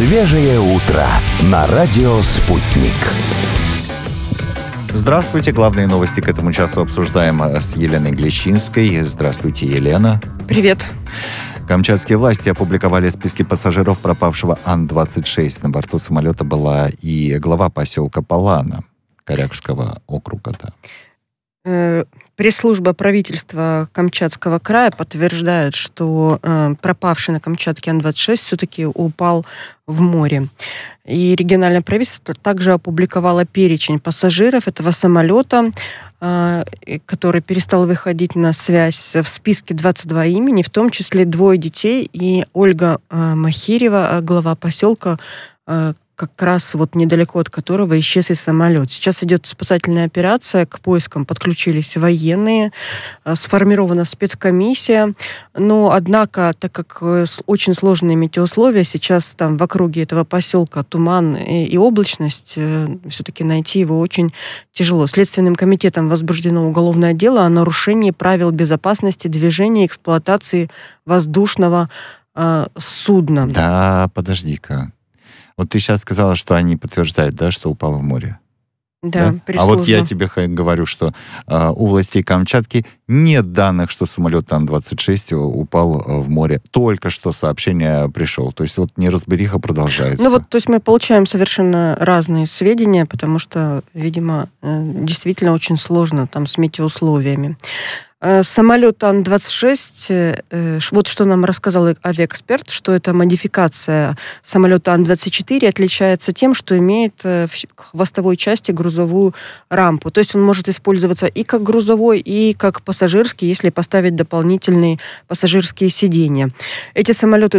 Свежее утро на радио «Спутник». Здравствуйте. Главные новости к этому часу обсуждаем с Еленой Глещинской. Здравствуйте, Елена. Привет. Камчатские власти опубликовали списки пассажиров пропавшего Ан-26. На борту самолета была и глава поселка Палана Корякского округа. Пресс-служба правительства Камчатского края подтверждает, что пропавший на Камчатке Ан-26 все-таки упал в море. И региональное правительство также опубликовало перечень пассажиров этого самолета, который перестал выходить на связь. В списке 22 имени, в том числе 2 детей и Ольга Махирева, глава поселка, как раз вот недалеко от которого исчез и самолет. Сейчас идет спасательная операция, к поискам подключились военные, сформирована спецкомиссия, но, однако, так как очень сложные метеоусловия, сейчас там в округе этого поселка туман и облачность, все-таки найти его очень тяжело. Следственным комитетом возбуждено уголовное дело о нарушении правил безопасности движения и эксплуатации воздушного судна. Да, подожди-ка. Вот ты сейчас сказала, что они подтверждают, да, что упал в море. Да, А вот я тебе говорю, что у властей Камчатки нет данных, что самолет Ан-26 упал в море. Только что сообщение пришло. То есть вот неразбериха продолжается. Ну вот, то есть мы получаем совершенно разные сведения, потому что, видимо, действительно очень сложно там с метеоусловиями. Самолет Ан-26, вот что нам рассказал авиаэксперт, что это модификация самолета Ан-24, отличается тем, что имеет в хвостовой части грузовую рампу. То есть он может использоваться и как грузовой, и как пассажирский, если поставить дополнительные пассажирские сиденья. Эти самолеты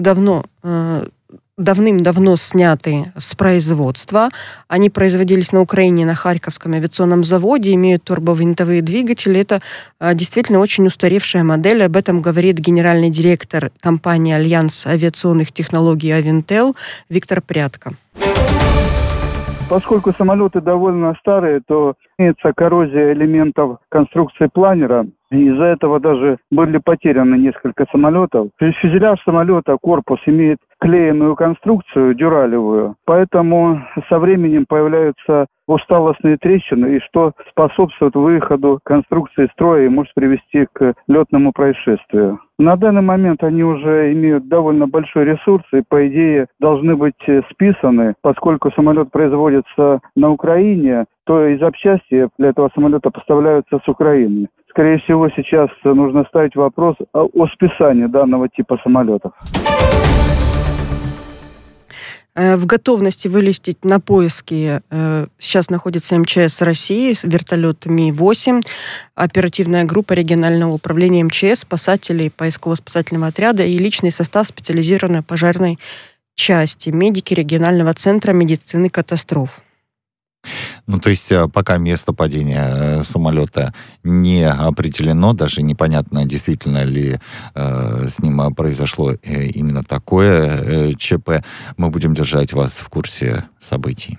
давным-давно сняты с производства. Они производились на Украине на Харьковском авиационном заводе, имеют турбовинтовые двигатели. Это действительно очень устаревшая модель. Об этом говорит генеральный директор компании «Альянс авиационных технологий Авинтел» Виктор Прядко. Поскольку самолеты довольно старые, то имеется коррозия элементов конструкции планера. Из-за этого даже были потеряны несколько самолетов. Фюзеляж самолета, корпус имеет клееную конструкцию, дюралевую. Поэтому со временем появляются усталостные трещины, и что способствует выходу конструкции из строя и может привести к летному происшествию. На данный момент они уже имеют довольно большой ресурс и, по идее, должны быть списаны. Поскольку самолет производится на Украине, то и запчасти для этого самолета поставляются с Украины. Скорее всего, сейчас нужно ставить вопрос о списании данного типа самолетов. В готовности вылететь на поиски сейчас находится МЧС России, вертолет Ми-8, оперативная группа регионального управления МЧС, спасатели поисково-спасательного отряда и личный состав специализированной пожарной части, медики регионального центра медицины катастроф. Ну, то есть пока место падения самолета не определено, даже непонятно, действительно ли с ним произошло именно такое ЧП. Мы будем держать вас в курсе событий.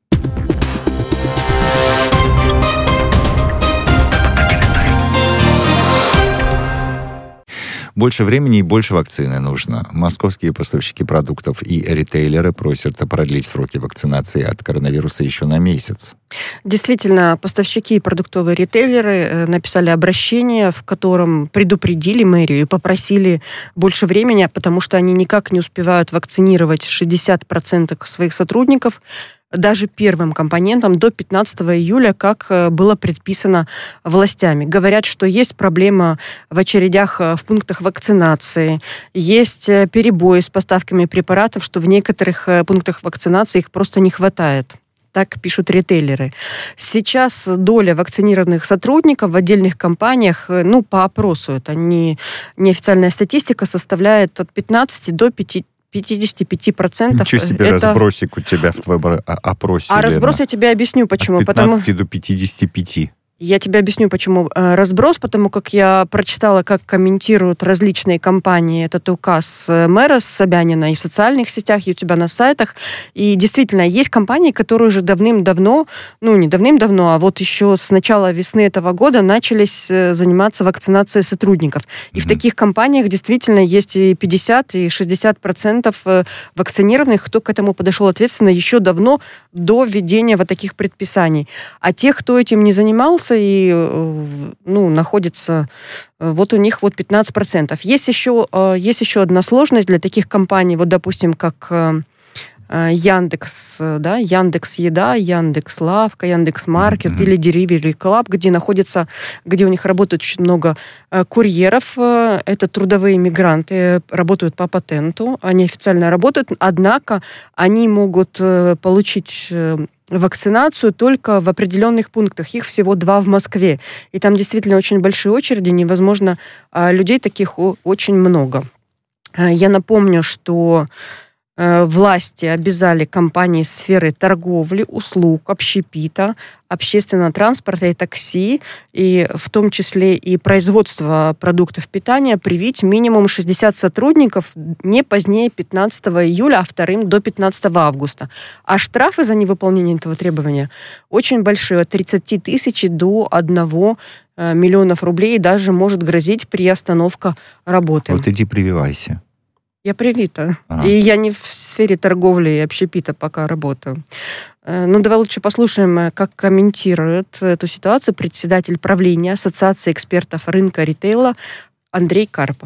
Больше времени и больше вакцины нужно. Московские поставщики продуктов и ритейлеры просят продлить сроки вакцинации от коронавируса еще на месяц. Действительно, поставщики и продуктовые ритейлеры написали обращение, в котором предупредили мэрию и попросили больше времени, потому что они никак не успевают вакцинировать 60% своих сотрудников, даже первым компонентом до 15 июля, как было предписано властями. Говорят, что есть проблема в очередях в пунктах вакцинации, есть перебои с поставками препаратов, что в некоторых пунктах вакцинации их просто не хватает. Так пишут ритейлеры. Сейчас доля вакцинированных сотрудников в отдельных компаниях, по опросу, это неофициальная статистика, составляет от 15 до 55%. Ничего себе, это разбросик у тебя в твоем опросе. А разброс я тебе объясню, почему. От 15 до 55. Я тебе объясню, почему разброс, потому как я прочитала, как комментируют различные компании этот указ мэра Собянина и в социальных сетях, и у тебя на сайтах. И действительно, есть компании, которые уже давным-давно, не давным-давно, а вот еще с начала весны этого года начались заниматься вакцинацией сотрудников. И в таких компаниях действительно есть и 50, и 60% вакцинированных, кто к этому подошел ответственно еще давно, до введения вот таких предписаний. А тех, кто этим не занимался и находится, вот у них 15%. Есть еще одна сложность для таких компаний, вот, допустим, как Яндекс, да, Яндекс.Еда, Яндекс.Лавка, Яндекс.Маркет или Delivery Club, где у них работает очень много курьеров. Это трудовые мигранты, работают по патенту, они официально работают, однако они могут получить вакцинацию только в определенных пунктах. Их всего 2 в Москве. И там действительно очень большие очереди, невозможно, людей таких очень много. Я напомню, что власти обязали компании сферы торговли, услуг, общепита, общественного транспорта и такси, и в том числе и производства продуктов питания, привить минимум 60 сотрудников не позднее 15 июля, а вторым до 15 августа. А штрафы за невыполнение этого требования очень большие, от 30 тысяч до 1 миллиона рублей, даже может грозить приостановка работы. Вот иди прививайся. Я привита. И я не в сфере торговли и общепита пока работаю. Давай лучше послушаем, как комментирует эту ситуацию председатель правления Ассоциации экспертов рынка ритейла Андрей Карпов.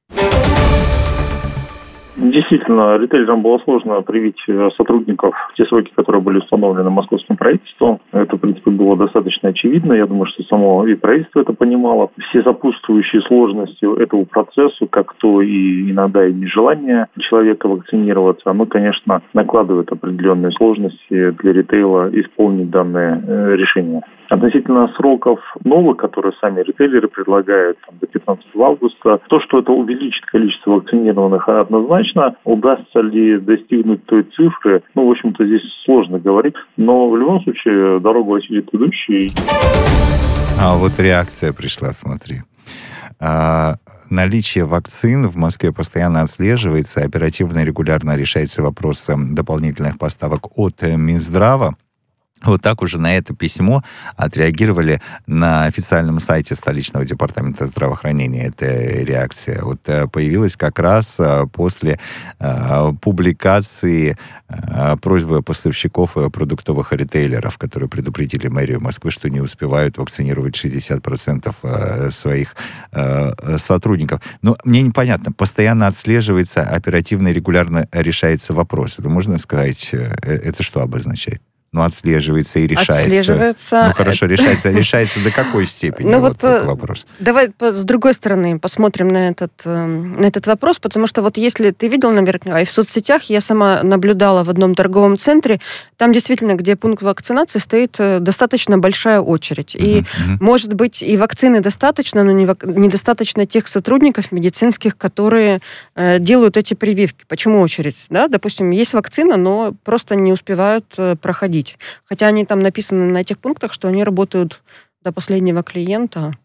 Действительно, ритейлерам было сложно привить сотрудников в те сроки, которые были установлены московским правительством. Это, в принципе, было достаточно очевидно. Я думаю, что само и правительство это понимало. Все сопутствующие сложности этому процессу, как то и иногда и нежелание человека вакцинироваться, оно, конечно, накладывает определенные сложности для ритейла исполнить данное решение. Относительно сроков новых, которые сами ритейлеры предлагают до 15 августа, то, что это увеличит количество вакцинированных, однозначно. Удастся ли достигнуть той цифры, в общем-то, здесь сложно говорить. Но в любом случае дорогу осилит идущий. А вот реакция пришла, смотри. Наличие вакцин в Москве постоянно отслеживается, оперативно и регулярно решается вопрос дополнительных поставок от Минздрава. Вот так уже на это письмо отреагировали на официальном сайте столичного департамента здравоохранения. Эта реакция появилась как раз после публикации просьбы поставщиков продуктовых ритейлеров, которые предупредили мэрию Москвы, что не успевают вакцинировать 60% своих сотрудников. Но мне непонятно, постоянно отслеживается, оперативно и регулярно решается вопрос. Это можно сказать, это что обозначает? Отслеживается и решается. Хорошо, решается до какой степени? Такой вопрос. Давай с другой стороны посмотрим на этот вопрос, потому что если ты видел, наверное, и в соцсетях, я сама наблюдала в одном торговом центре, там действительно, где пункт вакцинации, стоит достаточно большая очередь. И, может быть, и вакцины достаточно, но недостаточно тех сотрудников медицинских, которые делают эти прививки. Почему очередь? Да? Допустим, есть вакцина, но просто не успевают проходить. Хотя они там написаны на этих пунктах, что они работают до последнего клиента.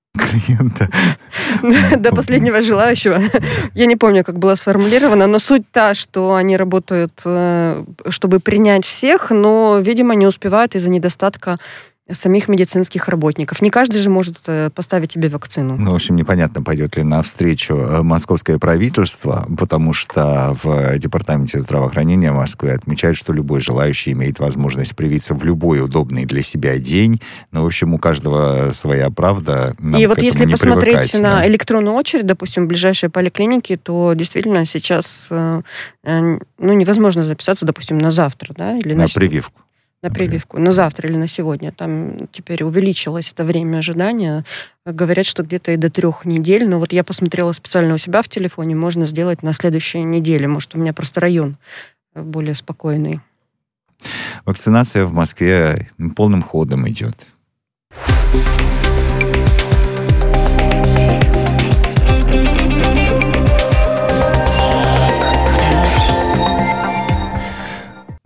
До последнего желающего. Я не помню, как было сформулировано, но суть та, что они работают, чтобы принять всех, но, видимо, не успевают из-за недостатка самих медицинских работников. Не каждый же может поставить тебе вакцину. В общем, непонятно, пойдет ли навстречу московское правительство, потому что в Департаменте здравоохранения Москвы отмечают, что любой желающий имеет возможность привиться в любой удобный для себя день. В общем, у каждего своя правда. Нам и если посмотреть на электронную очередь, допустим, в ближайшей поликлинике, то действительно сейчас невозможно записаться, допустим, на завтра, да? Или на прививку. На прививку, на завтра или на сегодня. Там теперь увеличилось это время ожидания. Говорят, что где-то и до 3 недель. Но я посмотрела специально у себя в телефоне, можно сделать на следующей неделе. Может, у меня просто район более спокойный. Вакцинация в Москве полным ходом идет.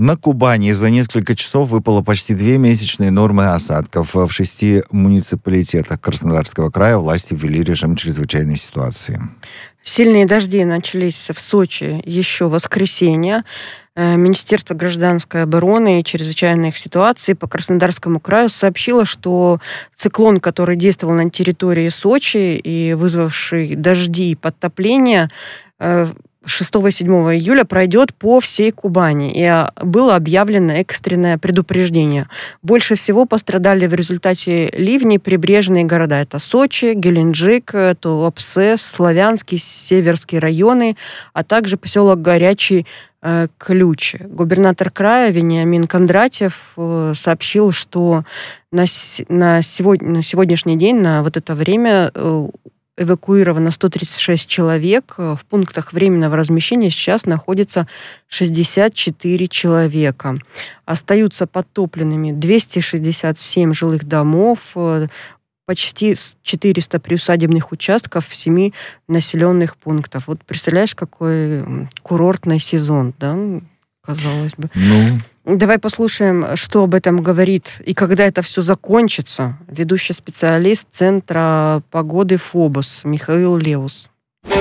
На Кубани за несколько часов выпало почти 2 месячные нормы осадков. В 6 муниципалитетах Краснодарского края власти ввели режим чрезвычайной ситуации. Сильные дожди начались в Сочи еще в воскресенье. Министерство гражданской обороны и чрезвычайных ситуаций по Краснодарскому краю сообщило, что циклон, который действовал на территории Сочи и вызвавший дожди и подтопления, 6-7 июля пройдет по всей Кубани. И было объявлено экстренное предупреждение. Больше всего пострадали в результате ливней прибрежные города. Это Сочи, Геленджик, Туапсе, Славянский, Северский районы, а также поселок Горячий Ключ. Губернатор края Вениамин Кондратьев сообщил, что на сегодняшний день, на вот это время, эвакуировано 136 человек. В пунктах временного размещения сейчас находится 64 человека. Остаются подтопленными 267 жилых домов, почти 400 приусадебных участков в 7 населенных пунктах. Вот представляешь, какой курортный сезон, да? Казалось бы. Давай послушаем, что об этом говорит и когда это все закончится. Ведущий специалист Центра погоды ФОБОС Михаил Леус.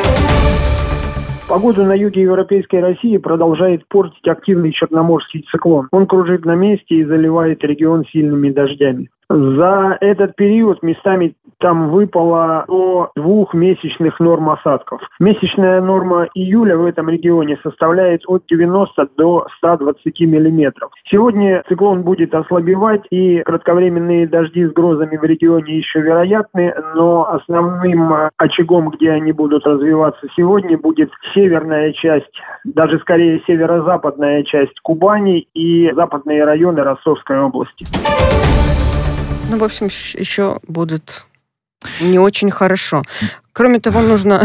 Погоду на юге Европейской России продолжает портить активный черноморский циклон. Он кружит на месте и заливает регион сильными дождями. За этот период местами там выпало до 2 месячных норм осадков. Месячная норма июля в этом регионе составляет от 90 до 120 миллиметров. Сегодня циклон будет ослабевать, и кратковременные дожди с грозами в регионе еще вероятны, но основным очагом, где они будут развиваться сегодня, будет северная часть, даже скорее северо-западная часть Кубани и западные районы Ростовской области. Ну, в общем, еще будет не очень хорошо. Кроме того, нужно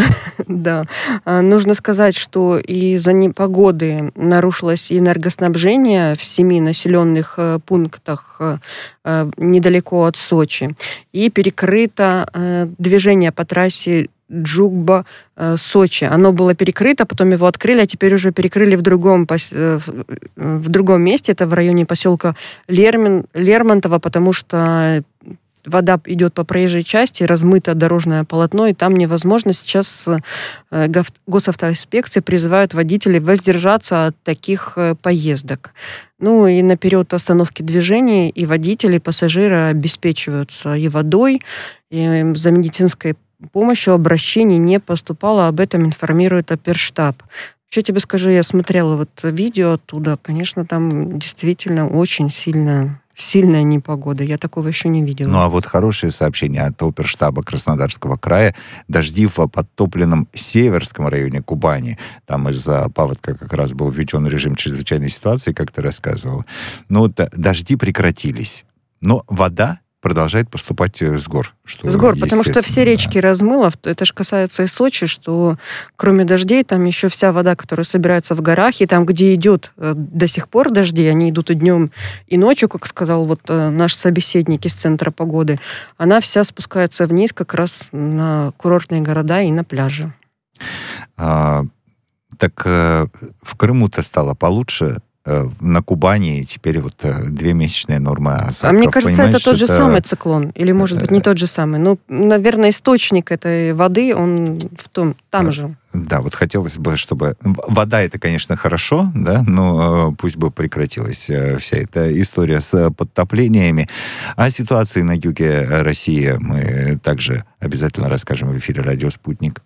сказать, что из-за непогоды нарушилось энергоснабжение в 7 населенных пунктах недалеко от Сочи. И перекрыто движение по трассе Джугба-Сочи. Оно было перекрыто, потом его открыли, а теперь уже перекрыли в другом месте. Это в районе поселка Лермонтово, потому что вода идет по проезжей части, размыто дорожное полотно, и там невозможно. Сейчас госавтоинспекции призывают водителей воздержаться от таких поездок. Ну и на период остановки движения и водители, и пассажиры обеспечиваются и водой, и за медицинской помощью обращений не поступало, об этом информирует оперштаб. Что я тебе скажу, я смотрела вот видео оттуда, конечно, там действительно очень сильная непогода. Я такого еще не видела. Ну, а вот хорошее сообщение от оперштаба Краснодарского края. Дожди в подтопленном Северском районе Кубани. Там из-за паводка как раз был введен режим чрезвычайной ситуации, как ты рассказывал. Но вот дожди прекратились. Но вода продолжает поступать с гор. С гор, потому что все речки размыло. Это же касается и Сочи, что кроме дождей, там еще вся вода, которая собирается в горах, и там, где идет до сих пор дожди, они идут и днем, и ночью, как сказал вот наш собеседник из Центра погоды, она вся спускается вниз как раз на курортные города и на пляжи. Так в Крыму-то стало получше. На Кубани теперь вот 2 месячные нормы осадков. А мне кажется, это тот же самый циклон. Или, может быть, не тот же самый. Ну, наверное, источник этой воды, он там же. Да, вот хотелось бы, чтобы... Вода — это, конечно, хорошо, да, но пусть бы прекратилась вся эта история с подтоплениями. О ситуации на юге России мы также обязательно расскажем в эфире «Радио Спутник».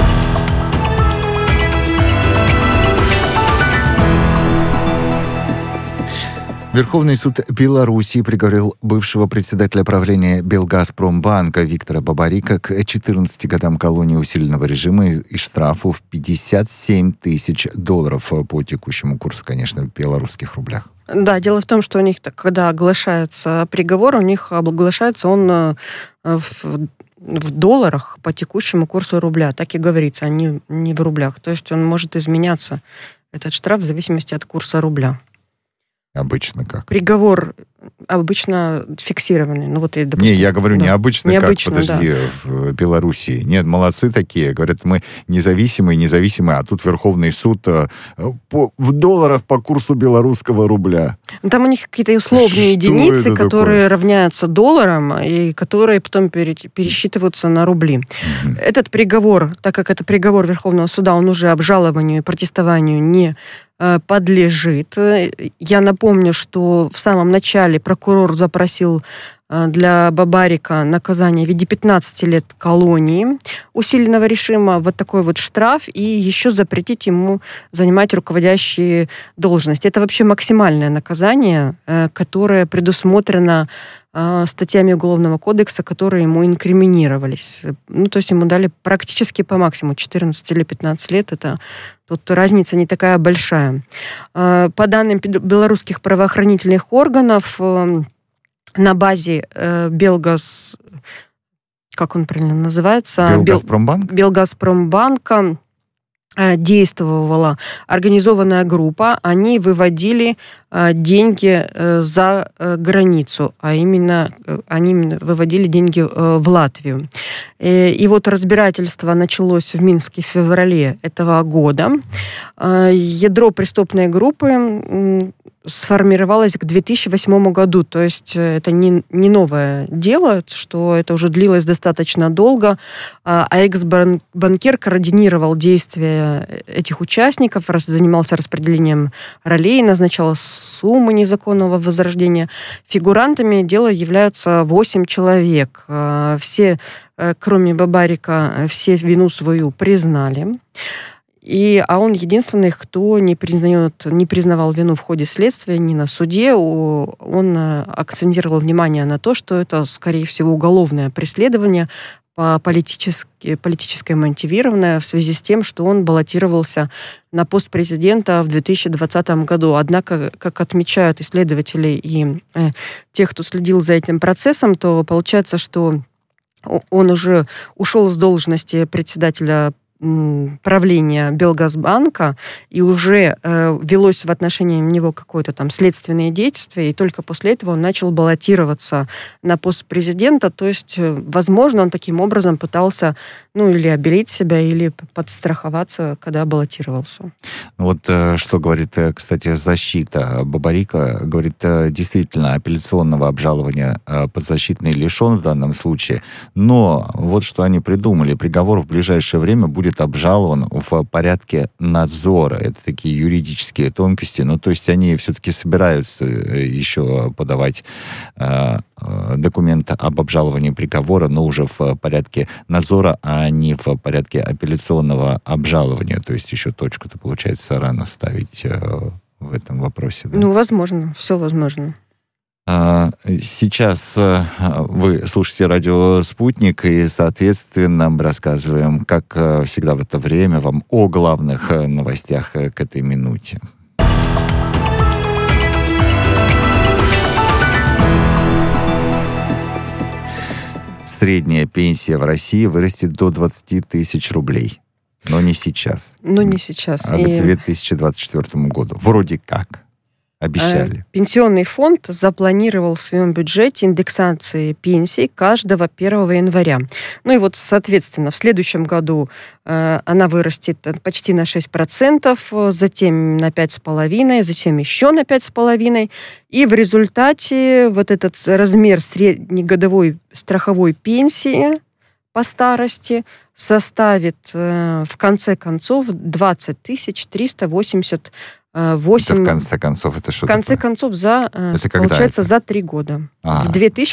Верховный суд Беларуси приговорил бывшего председателя правления Белгазпромбанка Виктора Бабарика к 14 годам колонии усиленного режима и штрафу в $57 тысяч по текущему курсу, конечно, в белорусских рублях. Да, дело в том, что у них, когда оглашается приговор, у них оглашается он в долларах по текущему курсу рубля. Так и говорится, а не в рублях. То есть он может изменяться, этот штраф, в зависимости от курса рубля. Обычно как? Приговор обычно фиксированные. Ну, вот, допустим, не, я говорю, да. необычно, подожди, да. В Белоруссии. Нет, молодцы такие. Говорят, мы независимые, а тут Верховный суд в долларах по курсу белорусского рубля. Там у них какие-то условные единицы, которые равняются долларам, и которые потом пересчитываются на рубли. Этот приговор, так как это приговор Верховного суда, он уже обжалованию и протестованию не подлежит. Я напомню, что в самом начале прокурор запросил для Бабарика наказание в виде 15 лет колонии усиленного режима, вот такой вот штраф, и еще запретить ему занимать руководящие должности. Это вообще максимальное наказание, которое предусмотрено статьями Уголовного кодекса, которые ему инкриминировались. Ну, то есть ему дали практически по максимуму 14 или 15 лет. Это тут разница не такая большая. По данным белорусских правоохранительных органов, на базе Белгаз... Как он правильно называется? Белгазпромбанк? Белгазпромбанка действовала организованная группа, они выводили деньги за границу, а именно они выводили деньги в Латвию. И вот разбирательство началось в Минске в феврале этого года. Ядро преступной группы сформировалось к 2008 году, то есть это не новое дело, что это уже длилось достаточно долго, а экс-банкир координировал действия этих участников, занимался распределением ролей, назначал суммы незаконного возрождения. Фигурантами дела являются 8 человек. Все, кроме Бабарика, все вину свою признали. А он единственный, кто не признавал вину в ходе следствия, ни на суде. Он акцентировал внимание на то, что это, скорее всего, уголовное преследование, политически мотивированное в связи с тем, что он баллотировался на пост президента в 2020 году. Однако, как отмечают исследователи и те, кто следил за этим процессом, то получается, что он уже ушел с должности председателя правления Белгазбанка, и уже велось в отношении него какое-то там следственное действие, и только после этого он начал баллотироваться на пост президента, то есть, возможно, он таким образом пытался, или обелить себя, или подстраховаться, когда баллотировался. Вот что говорит, кстати, защита Бабарика, говорит, действительно, апелляционного обжалования подзащитный лишен в данном случае, но вот что они придумали, приговор в ближайшее время будет обжалован в порядке надзора. Это такие юридические тонкости. То есть они все-таки собираются еще подавать документ об обжаловании приговора, но уже в порядке надзора, а не в порядке апелляционного обжалования. То есть еще точку-то, получается, рано ставить в этом вопросе. Да? Возможно. Все возможно. Сейчас вы слушаете радио «Спутник», и, соответственно, мы рассказываем, как всегда в это время, вам о главных новостях к этой минуте. Средняя пенсия в России вырастет до 20 тысяч рублей. Но не сейчас. Не сейчас. А к 2024 году. Вроде как. Обещали. Пенсионный фонд запланировал в своем бюджете индексации пенсий каждого 1 января. Соответственно, в следующем году она вырастет почти на 6%, затем на 5,5%, затем еще на 5,5%. И в результате вот этот размер среднегодовой страховой пенсии по старости составит в конце концов 20 388. Это в конце концов, это что В конце такое? концов, получается, за 3 года. В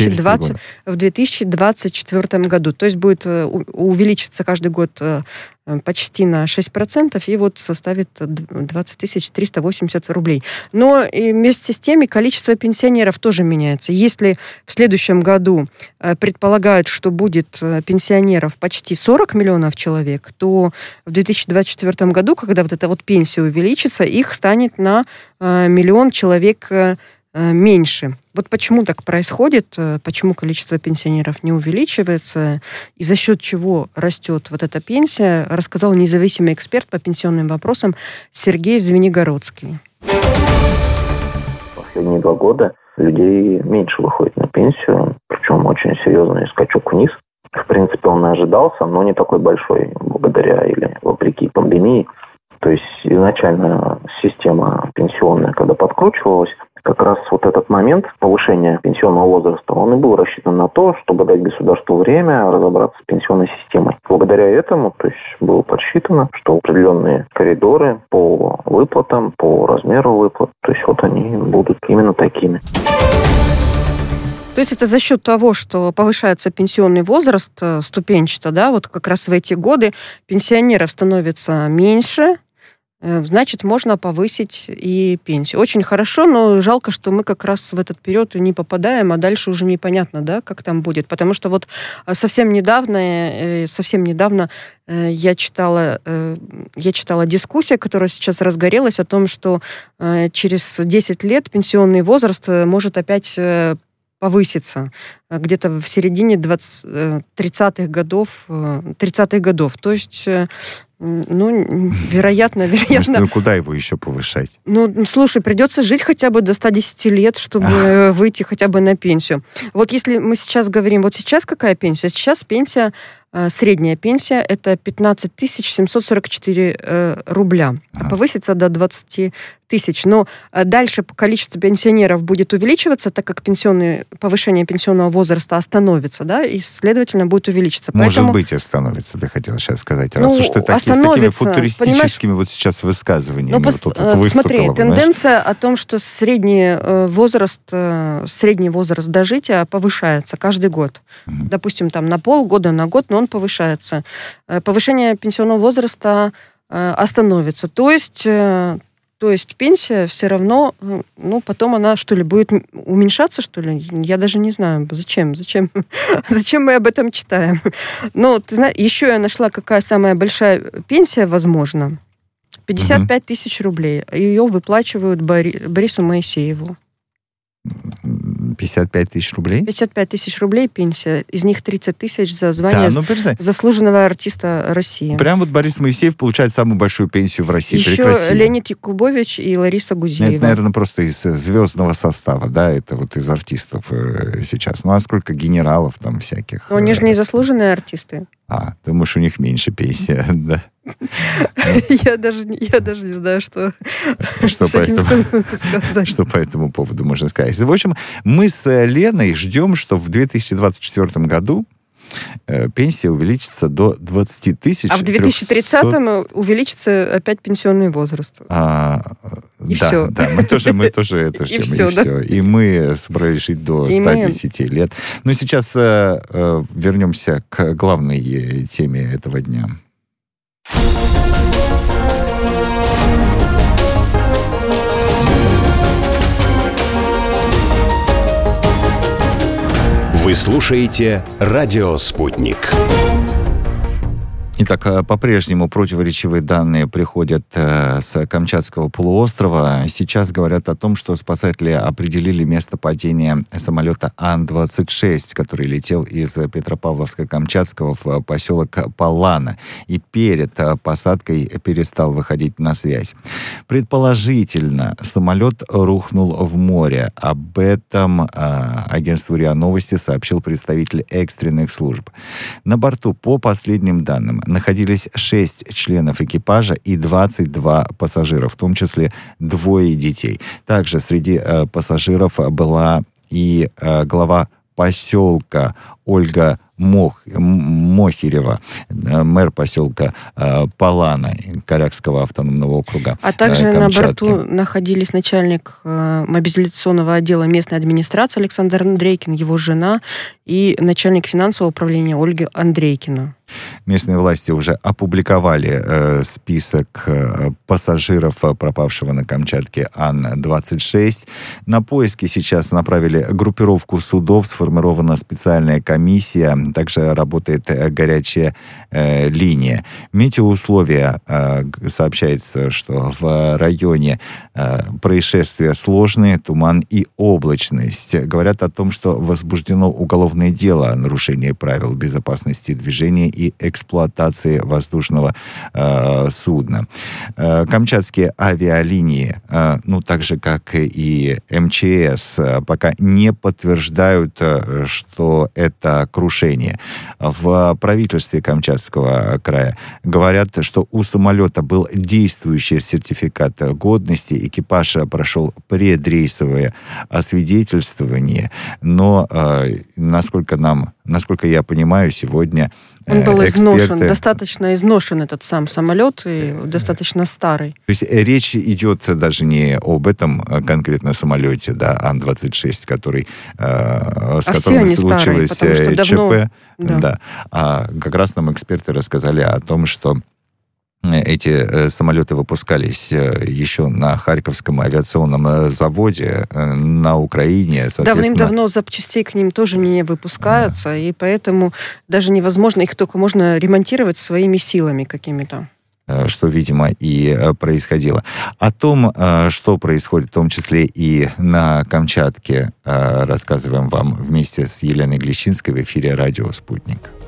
2024 году. То есть будет увеличиться каждый год почти на 6%, и составит 20 380 рублей. Но и вместе с тем и количество пенсионеров тоже меняется. Если в следующем году предполагают, что будет пенсионеров почти 40 миллионов человек, то в 2024 году, когда вот эта пенсия увеличится, их станет на миллион человек меньше. Вот почему так происходит, почему количество пенсионеров не увеличивается и за счет чего растет вот эта пенсия, рассказал независимый эксперт по пенсионным вопросам Сергей Звенигородский. Последние 2 года людей меньше выходит на пенсию, причем очень серьезный скачок вниз. В принципе, он и ожидался, но не такой большой, благодаря или вопреки пандемии. То есть изначально система пенсионная, когда подкручивалась, как раз вот этот момент повышения пенсионного возраста, он и был рассчитан на то, чтобы дать государству время разобраться с пенсионной системой. Благодаря этому, то есть было подсчитано, что определенные коридоры по выплатам, по размеру выплат, то есть вот они будут именно такими. То есть это за счет того, что повышается пенсионный возраст ступенчато, да, вот как раз в эти годы пенсионеров становится меньше, значит, можно повысить и пенсию. Очень хорошо, но жалко, что мы как раз в этот период не попадаем, а дальше уже непонятно, да, как там будет. Потому что вот совсем недавно я читала дискуссию, которая сейчас разгорелась, о том, что через 10 лет пенсионный возраст может опять повыситься где-то в середине 30-х годов. То есть, вероятно... Ну, куда его еще повышать? Ну, слушай, придется жить хотя бы до 110 лет, чтобы выйти хотя бы на пенсию. Вот если мы сейчас говорим, вот сейчас какая пенсия? Сейчас пенсия, средняя пенсия, это 15 744 рубля. Повысится до 20 тысяч. Но дальше количество пенсионеров будет увеличиваться, так как повышение пенсионного возраста остановится, да, и, следовательно, будет увеличиться. Может быть, остановится, ты хотела сейчас сказать. Раз уж ты с такими футуристическими вот сейчас высказываниями смотри, тенденция о том, что средний возраст дожития повышается каждый год. Допустим, там на полгода, на год, но он повышается. Повышение пенсионного возраста остановится. То есть пенсия все равно, потом она, что ли, будет уменьшаться, что ли? Я даже не знаю, зачем мы об этом читаем. Но, ты знаешь, еще я нашла, какая самая большая пенсия, возможно. 55 тысяч рублей. Ее выплачивают Борису Моисееву. 55 тысяч рублей? 55 тысяч рублей пенсия. Из них 30 тысяч за звание заслуженного артиста России. Прям вот Борис Моисеев получает самую большую пенсию в России. Еще Прекратили. Леонид Якубович и Лариса Гузеева. Это, наверное, просто из звездного состава, да, это вот из артистов сейчас. Ну, а сколько генералов там всяких? Но они же не заслуженные артисты. Думаешь, у них меньше пенсия, да? Я даже не знаю, что по этому поводу можно сказать. В общем, мы с Леной ждем, что в 2024 году пенсия увеличится до 20 тысяч. А в 2030-м увеличится опять пенсионный возраст. И все. Да, мы тоже это ждем. И все. И мы собрались жить до 110 лет. Но сейчас вернемся к главной теме этого дня. Вы слушаете «Радио Спутник». Итак, по-прежнему противоречивые данные приходят с Камчатского полуострова. Сейчас говорят о том, что спасатели определили место падения самолета Ан-26, который летел из Петропавловска-Камчатского в поселок Палана. И перед посадкой перестал выходить на связь. Предположительно, самолет рухнул в море. Об этом агентству РИА Новости сообщил представитель экстренных служб. На борту, по последним данным, находились 6 членов экипажа и 22 пассажира, в том числе 2 детей. Также среди пассажиров была и глава поселка Ольга Мохирева, мэр поселка Палана Корякского автономного округа. А также Камчатки. На борту находились начальник мобилизационного отдела местной администрации Александр Андрейкин, его жена, и начальник финансового управления Ольга Андрейкина. Местные власти уже опубликовали список пассажиров пропавшего на Камчатке Ан-26. На поиски сейчас направили группировку судов, сформирована специальная комиссия комиссия, также работает горячая линия. Метеоусловия, сообщается, что в районе происшествия сложные, туман и облачность. Говорят о том, что возбуждено уголовное дело о нарушении правил безопасности движения и эксплуатации воздушного судна. Камчатские авиалинии, так же, как и МЧС, пока не подтверждают, что это крушение. В правительстве Камчатского края говорят, что у самолета был действующий сертификат годности, экипаж прошел предрейсовое освидетельствование, но, насколько я понимаю, сегодня он был изношен, достаточно изношен этот сам самолет, и достаточно старый. То есть речь идет даже не об этом конкретно самолете, да, Ан-26, с которым случилось ЧП, давно, да. А как раз нам эксперты рассказали о том, что эти самолеты выпускались еще на Харьковском авиационном заводе на Украине. Давным-давно запчастей к ним тоже не выпускаются, и поэтому даже невозможно, их только можно ремонтировать своими силами какими-то. Что, видимо, и происходило. О том, что происходит, в том числе и на Камчатке, рассказываем вам вместе с Еленой Глещинской в эфире «Радио Спутник».